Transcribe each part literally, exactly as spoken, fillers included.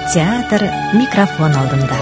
Театр микрофон алдында.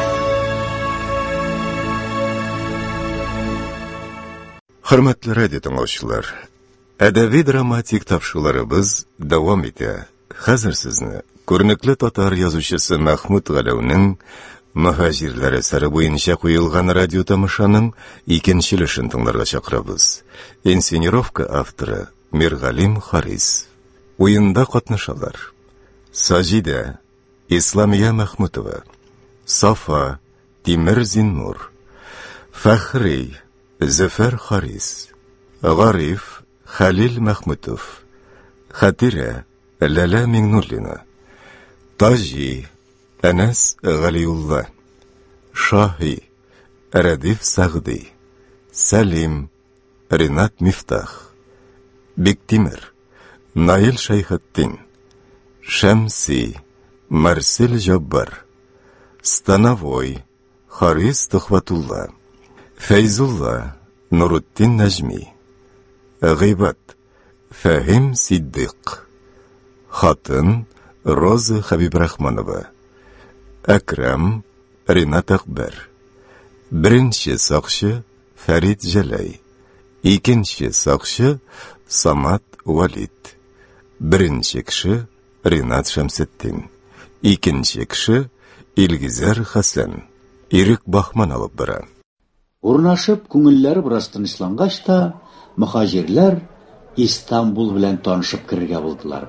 Hürmetli radyo dinləyicilər, ədəbi dramatik tapşırıqlarımız davam edir. Hazır sizni көрнекле татар yazıcısı Mahmud Galevning Muhajirlar əsəri boyunca qoyulğan radio tamашаның ikinci өлешен тыңларга чакырабыз. Инсценировка авторы Миргалим Харис. Oyunda qatnaşanlar: Sajida İslamiya Mahmudova, Safa Timur Zinnur, Fakhri Zafer Haris, Garif Halil Mahmudov, Khatira Lala Mingnulina, Taji Anas Ghaliyullah, Shahi Radif Sagdi, Salim Rinat Miftah, Bektimir Nail Shayxettin, Shamsi Marcel Jabbar, Stanovoy Haris Tuhvatullah, Feyzullah Nuruddin Najmi, G'iybat Fahim Siddiq, Xatın Roza Habibrahmanova, Akram Rinat Akbar, birinchi soqchi Farid Jalay, ikkinchi soqchi Samat Walid, birinchi kishi Rinat Shamsiddin, ikkinchi kishi Ilgizar Hasan, Irik Bahman olib bora. Урнашып, күңелләре бераз тынычлангач та, мөхаҗирләр Истанбул белән танышып кирергә булдылар.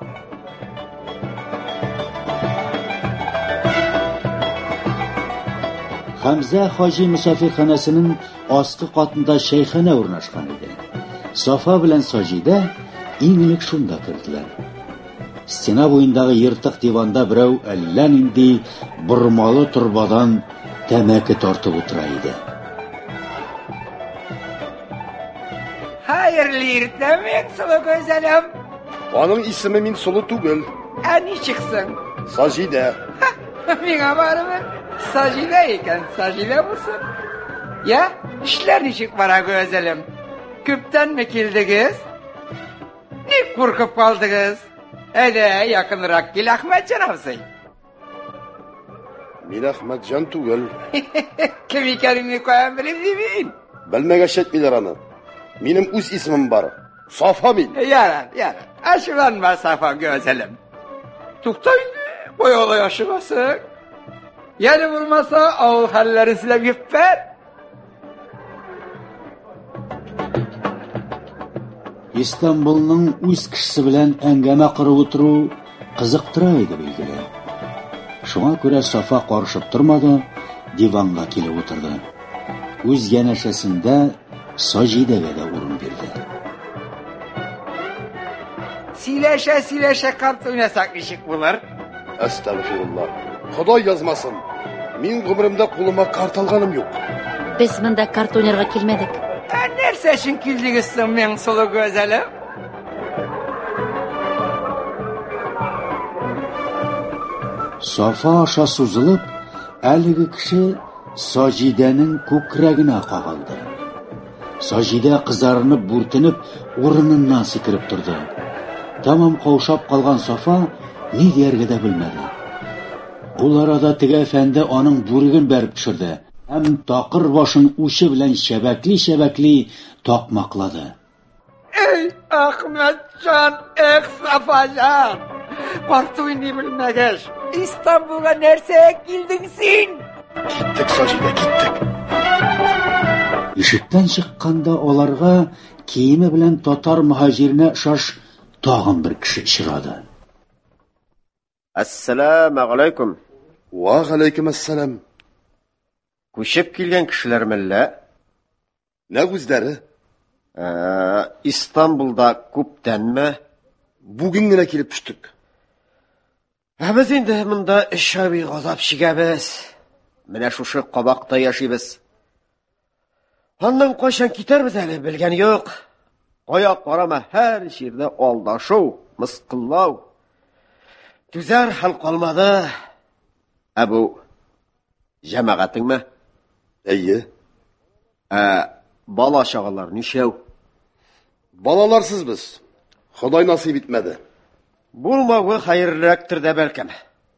Хамза Хаҗи мусафирханасының асты катында шәйханә урнашкан иде. Сафа белән Саҗидә иң элек шунда керделәр. Стена буендагы йыртык диванда берәү әллә нинди бурмалы торбадан тәмәке тартып утыра иде. Hayırlı irtemek sulu güzelim. Onun ismi min sulu tugul. Ani çıksın. Sajide. Mine var mı? Sajide iken Sajide mısın? Ya işler nişik var güzelim. Küpten mi kildiniz? Ne korkup kaldınız? Hadi yakınırak gel Ahmetcan avsay. Min Ahmetcan tugul. Kim ikenini koyan bilip değil mi? Bilmege şetmiler anı. Benim üz ismim var. Safa min. Yaran, yaran. Aşılanma Safa güzelim. Tuktayın, bu yola yaşımasın. Yani vurmasa ağıl hallerin silem yüpper. İstanbulның үз кешесе белән әңгәмә кырып утыру кызыктыра иде билгеле. Шуңа күрә Сафа карышып тормады, диванга килеп утырды. Үз янәшәсендә Sajidəyə də urun verdi. Siləşə siləşə kart oynasak işik bular. Estağfirullah. Xuday yazmasın. Min ömrümdə qoluma kart alğanım yox. Biz bunda kart oynarga kelmedik. Nerse için kildinizsin men sulu güzelim? Safa aşa suzulub, әлеге кеше Sajidənin күкрәгенә кагылды. Sajida kızarınıp, burtinip, урыныннан сикереп turdu. Tamam kavşap kalgan Safa ne diyerge de bilmedi. Ул arada tege efendi onun burugin berip pişirdi. Hem takır başın uçu bilen şebekli şebekli takmakladı. Ey Ahmetcan, ey Safacan! Korktuğunu bilmegeş. İstanbul'a nerseye gildin sin? Gittik Sajida, gittik. Ишектән чыкканда аларга киеме белән татар мөхаҗиренә шаш тагын бер кеше очрады. Ассаламу алейкум. Ва алейкум ассалам. Күчеп килгән кешеләр мәллә? Нә үзләре? Истанбулда күптәнме? Бүген генә килеп төштек. Ә без инде монда өч ай газап чигәбез. Менә шушы кабакта яшибез. Аннан кайчан китәрбез әле белгән юк. Аяк карама һәр җирдә алдашу, мыскыллау. Түзәр хәл калмады. Ә бу җәмәгатеңме? Әйе. Ә бала чагалар нишәү? Балаларсыз без. Худай насыйп итмәде. Булмавы хәерлерәктер дә бәлкем.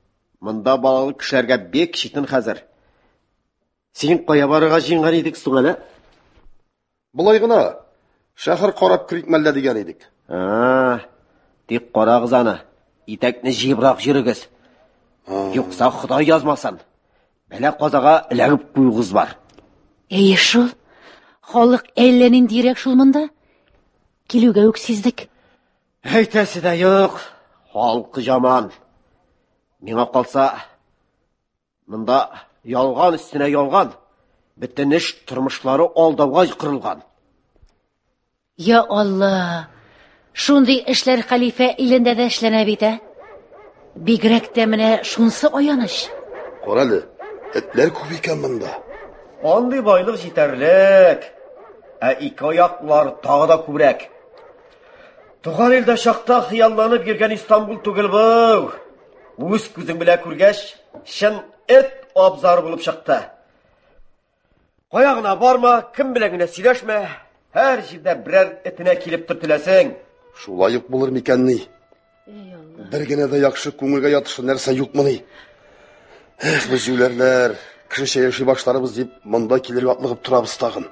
Монда балалы кешеләргә бек читен хәзер. Син кая барырга җыенган идек соң әле? Булай гына, шәһәр карап кирик мәллә дигән идек. А, тик карагыз аны. Итәкне җыебрак йөрегез. Юкса Ходай язмасын. Бәла казага эләгеп куйгыз бар. Әйе шул. Халык әллә нинди ирек шул монда. Килүгә үк сиздек. Әйтәсе дә юк. Халкы жаман. Миңа калса, монда ялган өстенә ялган. Бөтен эш тормышлары алдауга кырылган. Я Алла. Шундый эшләр халифә илендә дә эшләнә бит, ә? Бигрәк тә менә шунсы аяныч. Каралы, этләр күп икән монда. Андый байлык җитәрлек. Ә ике аяклар тагы да күбрәк. Туган илдә шакта хыялланып йөргән Истанбул түгел бу. Үз күзең белән күргәч, шын эт абзар булып чыкты. Каягына барма, кем белән генә сөйләшмә. Һәр җирдә берәр этенә килеп төртеләсең. Шулай ук булыр микән ни? Бер генә дә яхшы күңелгә ятышы нәрсә юкмы ни? Эх, без юләрләр, кешечә яши башларыбыз дип, монда килергә атлыгып торабыз тагын.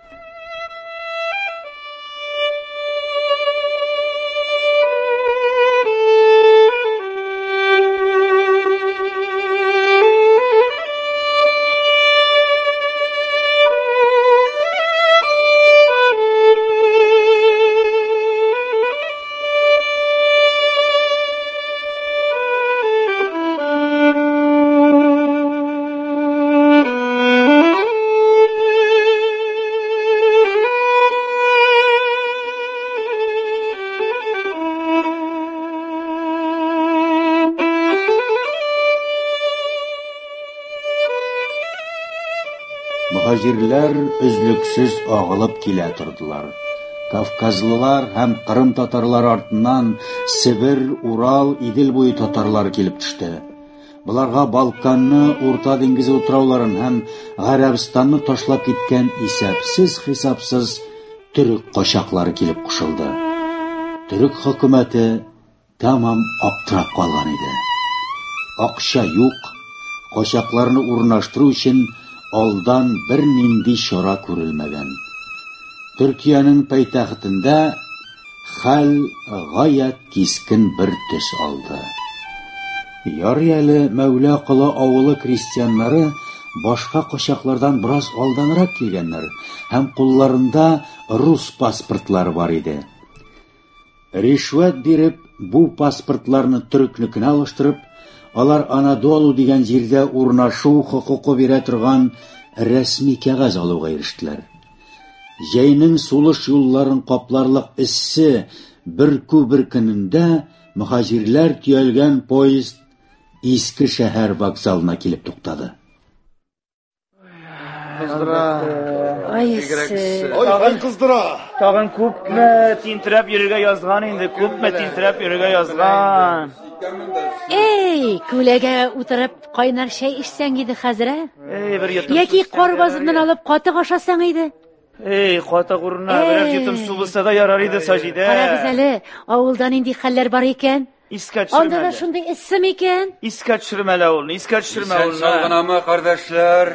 Мухаҗирләр үзлексез агылып килә тордылар. Кавказлылар һәм Кырым татарлары артыннан Сибир, Урал, Идел буе татарлар килеп төште. Буларга Балканны, Урта диңгезе утрауларын һәм Гарәбстанны ташлап киткән исәпсез-хисапсыз төрек качаклары килеп кушылды. Төрек хөкүмәте тамам аптырап калган иде. Акча юк, качакларны урнаштыру өчен алдан бер нинди чара күрелмәгән. Төркиянең пәйтәхтендә хәл гаять кискен бер төс алды. Ярый әле Мәүлә Кылы авылы крестьяннары башка качаклардан бераз алданрак килгәннәр һәм кулларында рус паспортлары бар иде. Ришвәт биреп, бу паспортларны төрекнекенә алыштырып, алар Анадолу дигән җирдә урнашу хокукы бирә торган рәсми кәгазь алуга ирештеләр. Җәйнең сулыш юлларын капларлык эссе бер күбер көнендә мухаҗирләр төялгән поезд Иске шәһәр вокзалына килеп туктады. Ай, сез. Ой, хан кыздыра. Тагын күпме тинтерәп йөрергә язган инде, күпме тинтерәп йөрергә язган. Эй, күләгә утырып кайнар чәй эчсәң иде хәзер. Эй, бер йотым. Яки карбазыннан алып катык ашасаң иде. Эй, катык урынына берәр йотым су булса да ярар иде, Саҗидә. Карагыз әле, авылда нинди хәлләр бар икән? Искә Анда да төшермәле. шундый эссем икән. Искә төшермәле ул, искә төшермә ул. Салгынамы, кардашлар?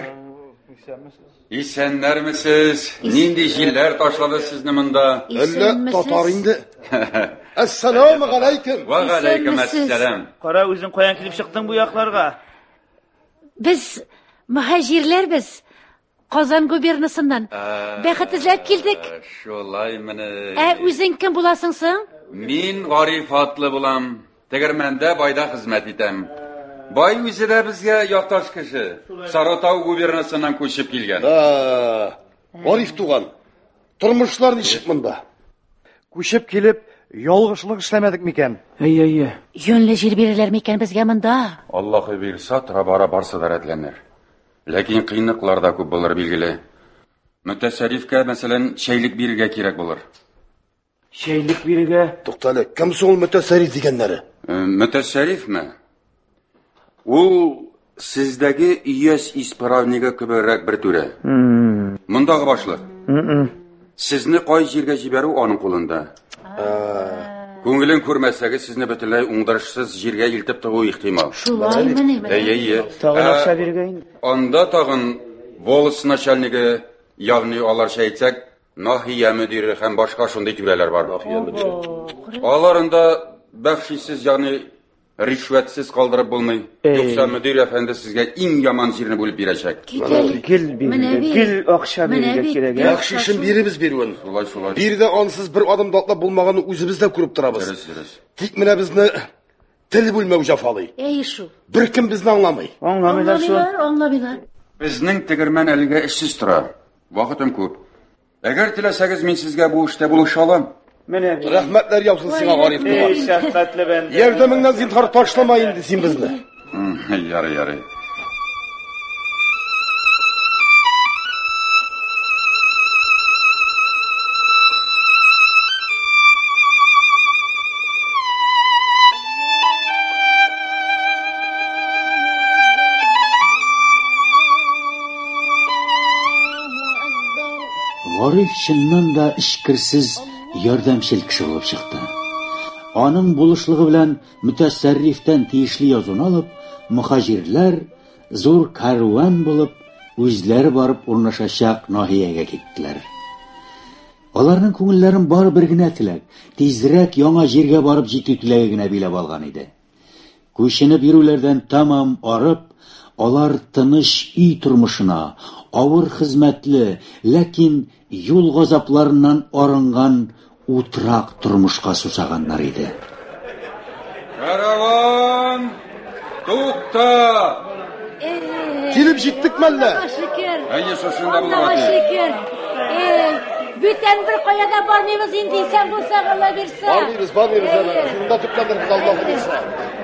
Исәннәрмесез? Нинди җилләр ташлады сезне монда? Әллә татар инде. Ассаламу алейкум. Ва галейкум ассалам. Кара, үзең каян килеп чыктың бу якларга? Без мухаҗирләрбез. Казан губернасыннан. Бәхет эзләп килдек. Шулай менә. Ә үзең кем буласың соң? Мин Гариф атлы булам. Тегермәндә байда хезмәт итәм. Бай үзе дә безгә якташ кеше. Сарытау губернасыннан күчеп килгән. А, Гариф туган. Тормышлар ничек монда? Күчеп килеп, ялгышлык эшләмәдек микән? Әйе, әйе. Йөнле җир бирәләр микән безгә монда? Аллаһы бирсә, тора-бара барсы да рәтләнер. Ләкин кыйнлыклар да күп булыр билгеле. Мөтәсәррифкә, мәсәлән, чәйлек бирергә кирәк булыр. Чәйлек бирергә. Туктале, кем соң ул мөтәсәрриф дигәннәре? Мөтәсәррифме? Ул сездәге өяз исправнига кеберәк бер түрә. Мондагы башлык. Сезне кай җиргә җибәрү аның кулында. Көңілін көрмәсәге сезне бөтенләй уңдырышсыз җиргә илтеп тыгу ихтимал. Шулай менә. Әйе, әйе. Тагын акча биргән. Анда тагын волос начальнигы, ягъни аларча әйтсәк, нахия мөдире һәм башка шундый түрәләр бар. Аларында бәхшисез, ягъни ришвәтсез калдырып булмый. Юкса мөдир әфәнде сезгә иң яман җирне бүлеп бирәчәк. Гел биргән. Гел акча бирергә кирәк. Бәхшишен биребез бирүен. Шулай, шулай. Бирдә ансыз бер адым атлап булмаганны үзебез дә күреп торабыз. Тик менә безне тел бүлмәү җафалый. Әй шу. Бер кем безне аңламый. Аңламыйлар шу. Аңламыйлар. Безнең тегермән әлегә эшсез тора. Вакытым күп. Әгәр теләсәгез, мин сезгә бу эштә булыша алам. Менә бит. Рәхмәтләр яусын сиңа, Гариф. Эй, шәфкатьле бәндә. Ярдәмеңнән зинһар ташлама инде син безне. Ярый, ярый. Гариф чыннан да ишкерсез ярдәмчел кеше булып чыкты. Аның булышлыгы белән мутасаррифтан тиешле язуны алып, мухаҗирләр зур карван булып үзләре барып урнашачак нахиягә киттеләр. Аларның күңелләрен бары бер генә теләк, тизрәк яңа җиргә барып җитү теләге генә биләп алган иде. Күченеп йөрүләрдән тамам арып, алар тыныч үй тормышына, авыр хезмәтле, ләкин юл газапларыннан арынган утрак тормышка сусаганнар иде. Караван! Тукта! Килеп җиттек мәллә. Шөкер. Әйе, шушында Аллаһа булган. шөкер. Эй, бүтән бер каяда бармыйбыз инде, сән булсаң Алла бирсә. Бармыйбыз, бармыйбыз әнә. Шунда тупланырбыз, Аллаһ булса.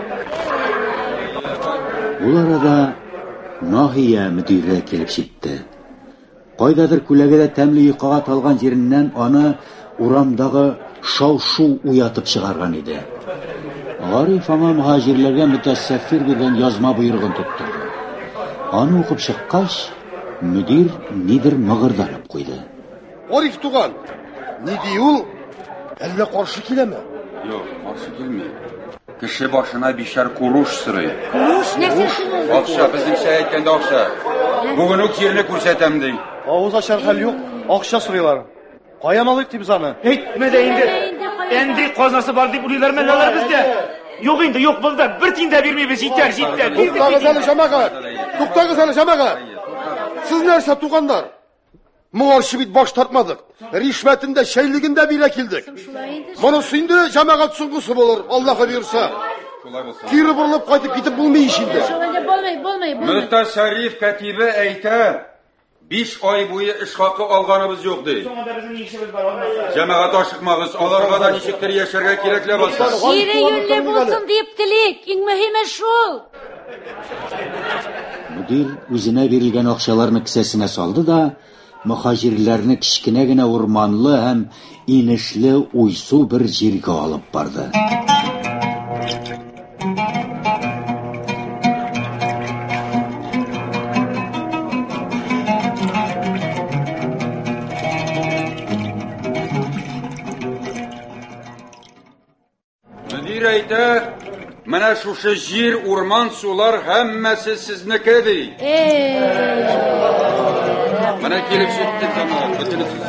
Ул арада нахия мөдире килеп җитте. Кайдадыр күләгәдә тәмле йокыга талган җиреннән аны урамдагы шау-шу уятып чыгарган иде. Гариф аңа мухаҗирләргә мутасаффир дигән язма буйрыгын тоттырды. Аны укып чыккач, мөдир нидер мыгырданып куйды. Гариф туган, ни ди ул? Әллә каршы киләме? Юк, каршы килми. Кеше башына бишәр куруш сырый. Куруш нәрсә шул? Акча, безнеңчә әйткәндә акча. Бүген үк җирне күрсәтәм ди. Авыз ачар хәл юк, акча сорыйлар. Каян алыйк дип аны? Әйтмә дә инде. Энди казнасы бар дип уйлыйлар мәлләләр бездә. Юк инде, юк булды. Бер тин дә бирмәйбез, җитәр, җитәр. Туктагыз әле җәмәгать. Туктагыз әле җәмәгать. Сез нәрсә тугандар? Моңарчы бит баш тартмадык. Ришвәтендә, шәйлегендә бирә килдек. Монысы инде җәмәгать суңгысы булыр, Аллаһы бирсә. Шулай булса. Кире борылып кайтып китеп булмый ич инде. Шулай булмый, булмый, булмый. Мутасарриф катибе әйтә, биш ай буе эш хакы алганыбыз юк ди. Соңында безнең ишебез бар алмаса. Җәмәгать ашыкмагыз, аларга да ничектер яшәргә кирәкле булса. Җире юньле булсын дип телик, иң мөһиме шул. Мөдир үзенә бирелгән акчаларны кесәсенә салды да, мухаҗирләрне кичкенә генә урманлы һәм инешле уйсу бер җиргә алып барды. Мөдир әйтә, менә шушы җир, урман, сулар һәммәсе сезнеке ди. Менә килеп җиттек җәмәгать, бөтенесе.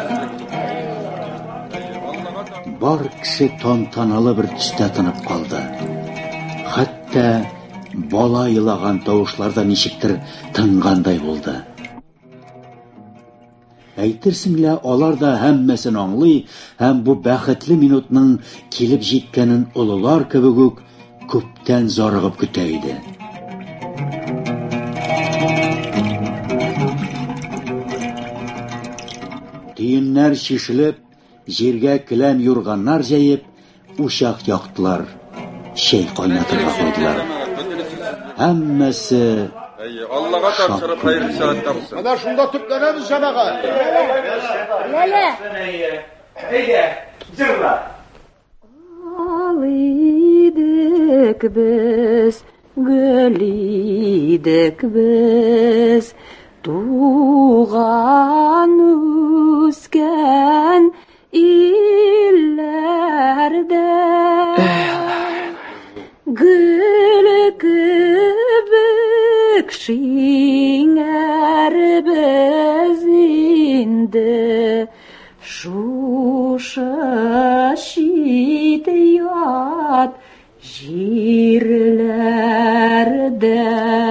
Бар кеше тантаналы бер төстә тынып калды. Хәтта бала илаган тавышлар да ничектер тынгандай булды. Әйтерсең лә алар да һәммәсен аңлый һәм бу бәхетле минутның килеп җиткәнен олылар кебек үк күптән зарыгып көтә иде. Төеннәр шишелеп, җиргә келәм юрганнар җәеп, учак яктылар, чәй кайнатырга куйдылар. Һәммәсе Әйе, Аллаһка тапшырып хәерле сәгатьтә булсын. Менә шунда төпләнәбез җәмәгать. Ләлә. Әйдә, җырла. Алидек без, гөлидек без, туган үскән илләрдә. шушы шит ят җирләрдә.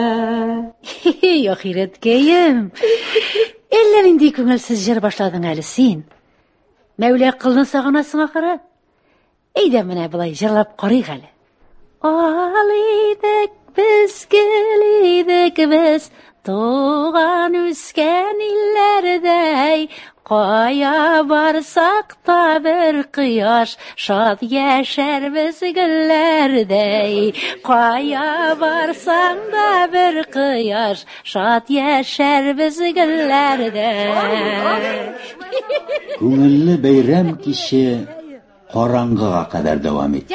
Ахирәткәем. Әллә нинди күңелсез җыр башладың әле син? Мәүлә кылны сагынасың ахыры? Әйдә менә болай җырлап карыйк әле. Алидек без, гелидек без, туган үскән илләрдәй, кая барсак та бер кояш, шат яшәрбез гөлләрдәй. Кая барсаң да бер кояш, шат яшәрбез гөлләрдәй. Күңелле бәйрәм киче караңгыга кадәр дәвам итте.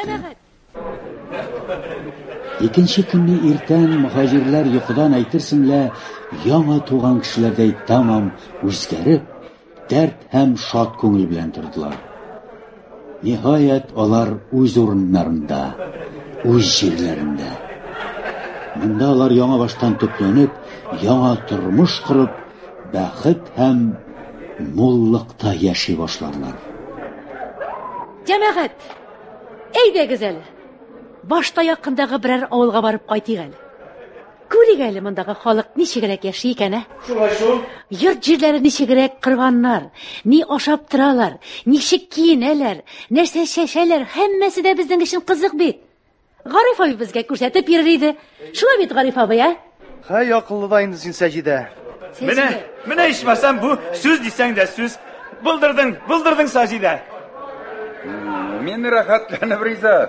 Икенче көнне иртән мөхаҗирләр йокыдан әйтерсеңлә яңа туган кешеләрдәй тамам үзгәреп, дәрт һәм шат күңел белән тордылар. Ниһаять алар үз урыннарында, үз җирләрендә. Монда алар яңа баштан төпләнеп, яңа тормыш корып, бәхет һәм муллыкта яши башларлар. Җәмәгать, әйдәгез әле. Башта якындагы берәр авылга барып кайтыйк әле. Күрик әле мондагы халык ничегрәк яши икән, ә? Шулай шул. Йорт җирләре ничегрәк корганнар, ни ашап торалар, ничек киенәләр, нәрсә чәчәләр, һәммәсе дә безнең өчен кызык бит. Гариф абый безгә күрсәтеп йөрер иде. Шулай бит, Гариф абый, ә? Хәй, акыллы да инде син, Саҗидә. Менә, менә ишмәсәм бу сүз дисәң дә сүз. Булдырдың, булдырдың Саҗидә. Мин рәхәтләнеп риза.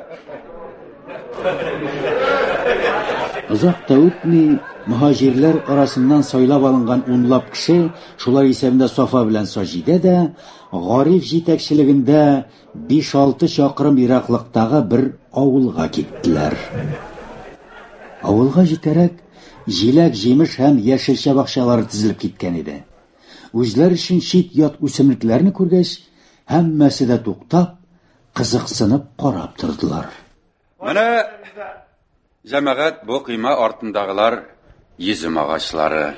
Озак та үтми, мөхаҗирләр арасыннан сайлап алынган унлап кеше, шулар исәбендә Сафа белән Саҗидә дә, Гариф җитәкчелегендә биш-алты чакрым ераклыктагы бер авылга киттеләр. Авылга җитәрәк, җиләк, җимеш һәм яшелчә бакчалары тезелеп киткән иде. Үзләр өчен чит ят үсемлекләрне күргәч, һәммәсе дә туктап, кызыксынып карап тордылар. Менә җәмәгать бу кыйма артындагылар йөзем агачлары.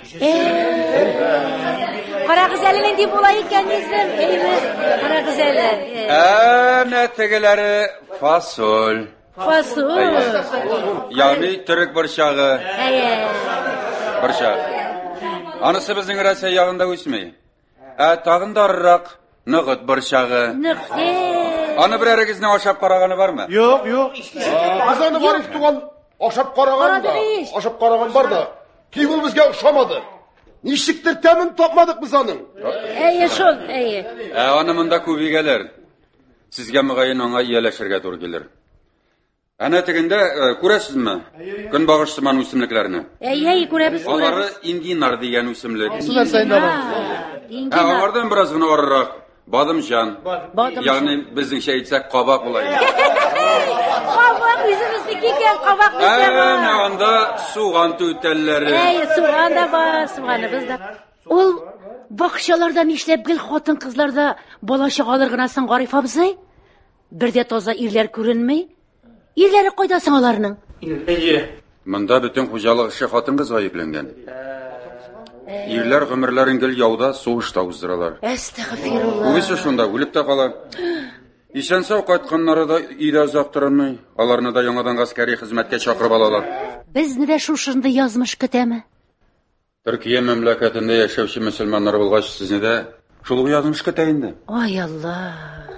Карагыз әле нинди була икән йөзем. Әйме, карагыз әле. Әнә тегеләре фасоль. Фасоль. Ягъни төрек борчагы. Әйе. Борчак. Анысы безнең Россия ягында үсми. Ә тагын да арырак ныгыт борчагы. Ныгыт. Аны берәрегезне ашап караганы бармы? Юк, юк. Biz аны барып туган ашап караган да, ашап караган бар да. Тик ул безгә ошамады. Ничектер тәмен тапмадык без аның. Әйе, шул, әйе. Ә аны монда күбигәләр. Сезгә мөгаен аңа ияләшергә туры килер. Әнә тегендә күрәсезме? Көнбагыш сыман үсемлекләрне. Әйе, күрәбез. Алары индинар дигән үсемлек. Сүзләр сәйдә бар. Ә алардан бераз гына арырак бадымҗан. Ягъни безнеңчә әйтсәк кабак була иде. Кабак үзебезнеке икән, кабак бездә бар. Әнә анда суган түтәлләре. Әйе, суган да бар, суганыбыз да. Ул бакчаларда нишләп гел хатын-кызларда бала чагалар гына соң, Гариф абзый? Бердә таза ирләр күренми? Ирләре кайда соң аларның? Әйе. Монда бөтен хуҗалык эше хатын-кыз гаепләнгән. Ирләр гомерләрен гел яуда, сугышта уздыралар. Әстәгъфирулла. Үгесе шунда үлеп тә кала. Ишән-сау кайтканнары да өйдә озак тормый. Аларны да яңадан гаскәри хезмәткә чакырып алалар. Безне дә шушынды язмыш көтәме? Төркия мәмләкәтендә яшәүче мөселманнар булгач, сезне дә шул язмыш көтә инде. Ай Алла.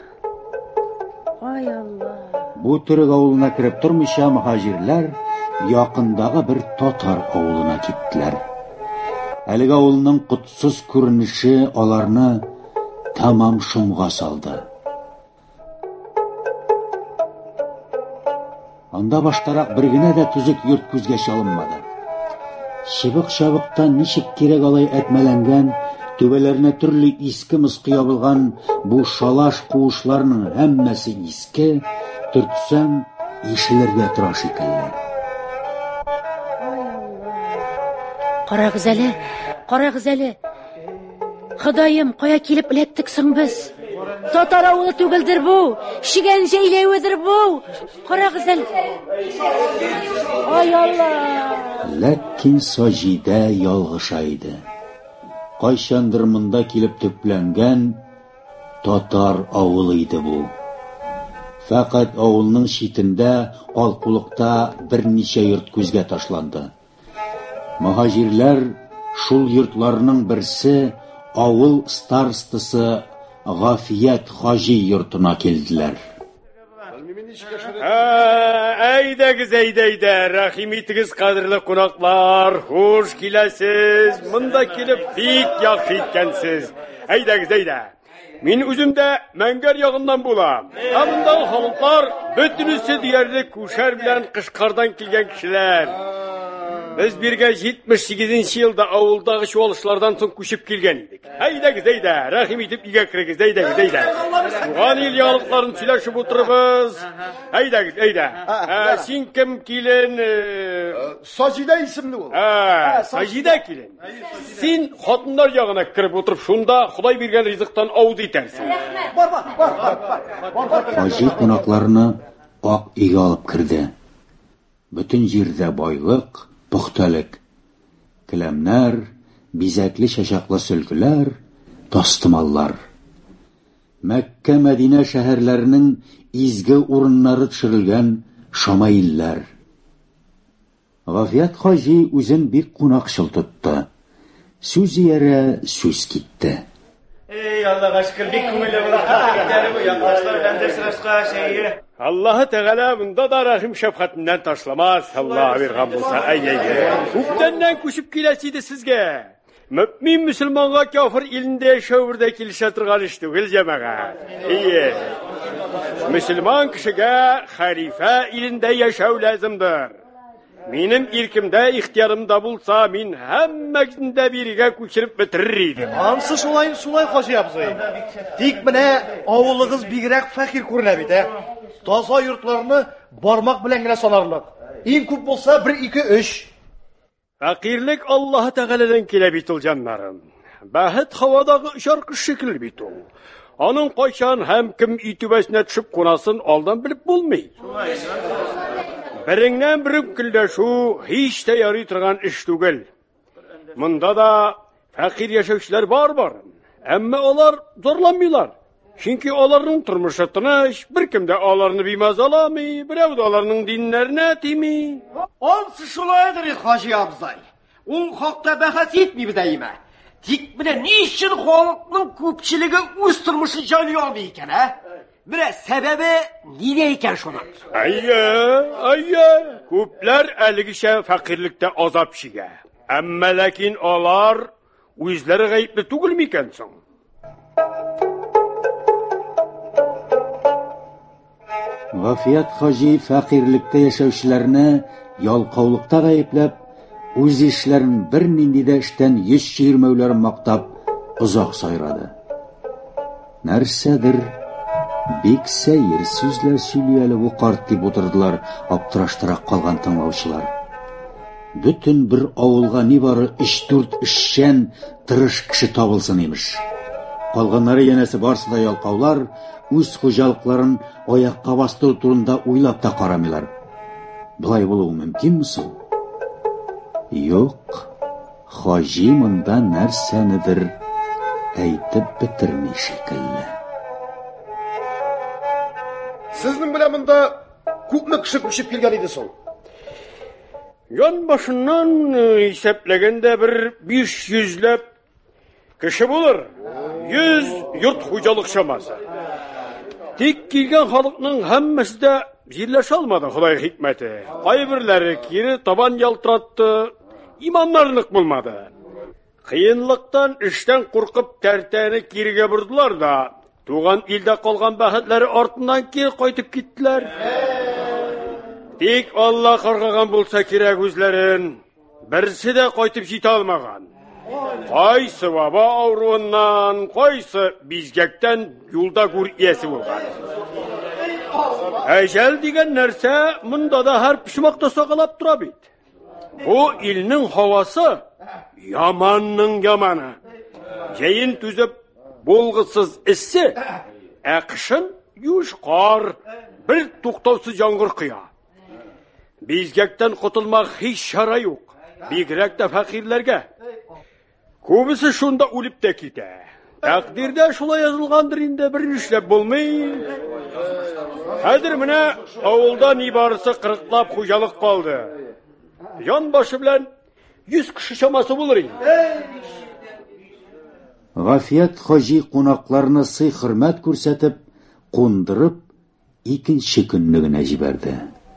Ай Алла. Бу төрек авылына кирип тормыйча, мөхаҗирләр якындагы бер татар авылына киттеләр. Әлеге авылның кутсыз күренеше аларны тамам шомга салды. Анда баштарак бер генә дә түзек йорт күзгә чалынмады. Чыбык-чабыктан ничек кирәк алай әтмәләнгән, түбәләренә төрле иске мыскы ябылган бу шалаш куышларның һәммәсе иске, төртсәң ишелергә тора шикелле. Карагыз әле, карагыз әле. Ходаем, кая килеп эләктек соң без? Татар авылы түгелдер бу. Шигән җәйләведер бу. Карагыз әле. Ай Алла. Ләкин Саҗидә ялгыша иде. Кайчандыр монда килеп төпләнгән, Татар авылы иде бу. Фақат авылның шитендә, алкулыкта берничә йорт күзгә ташланды. Мухаҗирләр шул йортларның берсе авыл старостасы Гафият хаҗи йортына килделәр. Әйдәгез, әйдәйдә, рәхим итегез, кадерле кунаклар, хуш киләсез, монда килеп бик яхшы иткәнсез. Әйдәгез, әйдә. Мин үзем дә Мәңгәр ягыннан булам. Ә монда халыклар бөтенесе диярлек күшәр белән Кышкардан килгән кешеләр. Без биргә җитмеш сигезенче елда авылдагы чуалышлардан соң күчеп килгән идек. Әйдәгез, әйдә, рәхим итеп өйгә кирегез, әйдәгез, әйдә. Туган ил ялыкларын сөйләшеп утырыбыз. Әйдәгез, әйдә. Син кем килен? Саҗидә исемле ул. А, Саҗидә килен. Син хатыннар ягына кирип утырып, шунда Худай биргән ризыктан ауыз итәрсең. Бар, бар, бар, бар. Хаҗи кунакларны ак өйгә алып кирде. Бүтән җирдә байлык, пөхтәлек, келәмнәр, бизәкле чәчәкле сөлкеләр, тастымаллар. Мәккә, Мәдинә шәһәрләренең изге урыннары төшерелгән шамаилләр. Гафият хаҗи үзен бик кунакчыл тотты. Сүз иярә, сүз китте. Ey Allah'a şükür, bir kumuyla bıraktıkları bu yaklaşlar bende sırasına şeyi. Allah Teala bunda da rahim şefkatinden taşlamaz. Allah'a bir gam bulsa. Ey ey ey. Hukdenden kuşup kilesiydi sizge. Mümin Müslüman'a kafir ilinde şövrde kilişe tırgan işte. Gülcemeye. İyi. Müslüman kişiye harife ilinde yaşav lazımdır. Benim ilkimde, ihtiyarımda bulsa, min hemmekinde biriga köçürüp bitirir idim. Hamsı şulayın, şulay Haji abzay. Dik mine avulığız bigirek fakir көрінә bit, he. Taza yurtlarını barmak bilen gene sanarlar. En köp bolsa bir, iki, üç. Fakirlik Allah Teala'dan kile bit ol canlarım. Bahit havadağı şarkı şekil bit ol. Onun koyşan hem kim itübesine düşüp konasın aldan bilip bulmayı. Birinden biri küldeşu hiç de yarı turgan iş tugul. Munda da fakir yaşayışlar var var. Ama onlar zorlanmıyorlar. Çünkü onların turmuşu tınaş, bir kim de onlarını bilmez alamıyor, bir ev de onların dinlerine etmiyor. Onsı şulaydır Haji abzay. Ol hakta bahas etmiyor deyime. Dik bile niçin halkın köpçiliği öz turmuşu canıyor almıyorken ha? Bire sebebi neyken şuna? Ayya, ayya. Köpler elgişe fakirlikte azap şige. Amma lakin olar özleri gayipli tugul mikensin? Гафият хаҗи фәкыйрьлектә яшәүчеләрне ялкаулыкта гаепләп, үз эшләрен бер нинди дә эштән йөз чигермәүләрен мактап, озак сайрады. Нәрсәдер бик сәер сүзләр сөйли әле бу карт дип утырдылар аптыраштырак калган тыңлаучылар. Бүтән бер авылга нибары өч-дүрт эшчән тырыш кеше табылсын имеш. Калганнары янәсе барсы да ялкаулар, үз хуҗалыкларын аякка бастыру турында уйлап та карамыйлар. Булай булуы мөмкинме соң? Юк, хаҗи монда нәрсәнедер әйтеп бетерми шикелле. Сезнең белән монда күпме кеше күчеп килгән иде соң? Ян башыннан исәпләгәндә бер биш йөзләп кеше булыр. Йөз йорт хуҗалык чамасы. Тик килгән халыкның һәммәсе дә җирләшә алмады, Худай хикмәте. Кайберләре кире табан ялтыратты, иманнарлык булмады. Кыенлыктан эштән куркып тәртәне кирегә бурдылар да, туган илдә калган бәхетләре артыннан кире кайтып киттеләр. Тик Алла каргаган булса кирәк үзләрен, берсе дә кайтып җитә алмаган. Кайсы баба авыруыннан, кайсы бизгәктән юлда гүр иясе булган. Әҗәл дигән нәрсә монда да һәр пишмакта сагалап тора бит. Бу илнең һавасы яманның яманы. Җәен түзеп булгысыз эссе, ә кышын юш кар, бер туктаусыз яңгыр кыя. Бизгәктән котылмак һич чара юк. Бигрәк тә фәкыйрьләргә. Күбесе шунда үлеп тә китә. Тәкъдирдә шулай язылгандыр инде, бер нишләп булмый. Хәзер менә авылда нибарысы кырыклап хуҗалык калды. Ян башы белән йөз кеше чамасы булыр инде. Гафият хаҗи кунакларны сый-хөрмәт күрсәтеп, кундырып, икенче көнне генә җибәрде.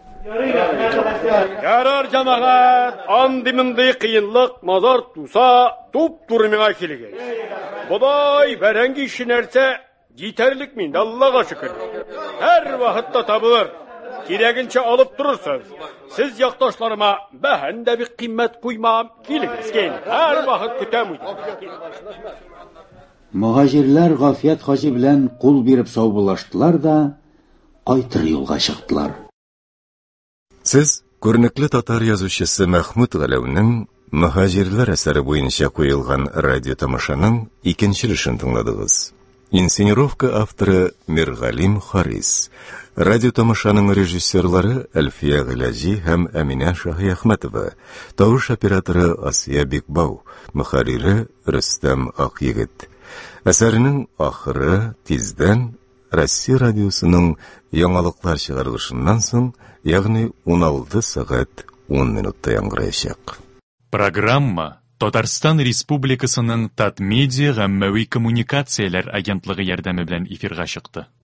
Ярар җәмәгать, андый мондый кыенлык, мазар туса, туп-туры миңа килгән. Бодай бәрәңге ише нәрсә җитәрлек миндә, Аллага шөкер. Һәр вакытта табылыр. Кирәгенчә алып торырсыз. Сез якташларыма бәһән дә бик кыйммәт куймам, килегез кин. Һәр вакыт көтәм үзе. Мухаҗирләр Гафият хаҗи белән кул биреп саубуллаштылар да, кайтыр юлга чыктылар. Сез күренекле татар язучысы Мәхмүт Галәүнең Мухаҗирләр әсәре буенча куелган радио тамашаның икенчелешен тыңладыгыз. Инсценировка авторы Миргалим Харис. Радио тамашаның режиссерлары Әлфия Гыйләҗи һәм Әминә Шаһиәхмәтова. Тавыш операторы Асия Бикбау. Мөхәррире Рөстәм Акъегет. Әсәрнең ахыры тиздән Россия радиосының яңалыклар чыгарылышыннан соң, ягъни ун алты сәгать ун минутта яңгыраячак. Программа Татарстан Республикасының Татмедиа гаммәви коммуникацияләр агентлыгы ярдәме белән эфирга чыкты.